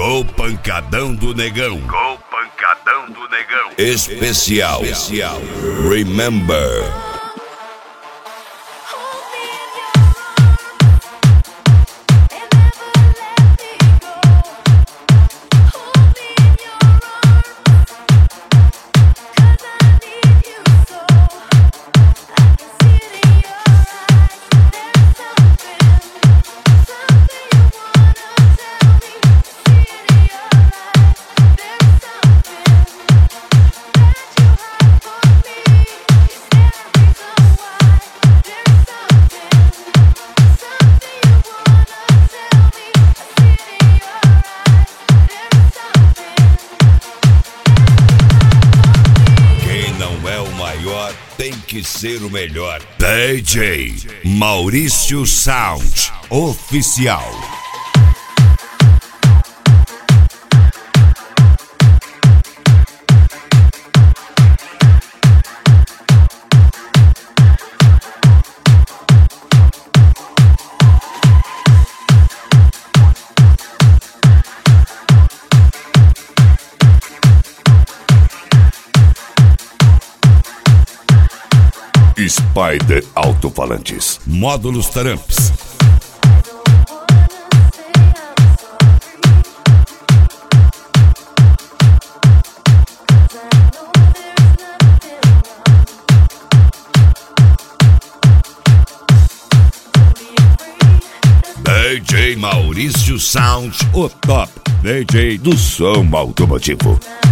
Com o pancadão do negão. Especial. Remember. Tem que ser o melhor. DJ Maurício Sound Oficial. Spider Alto-Falantes. Módulos Taramps. DJ Maurício Sound, o top DJ do som automotivo.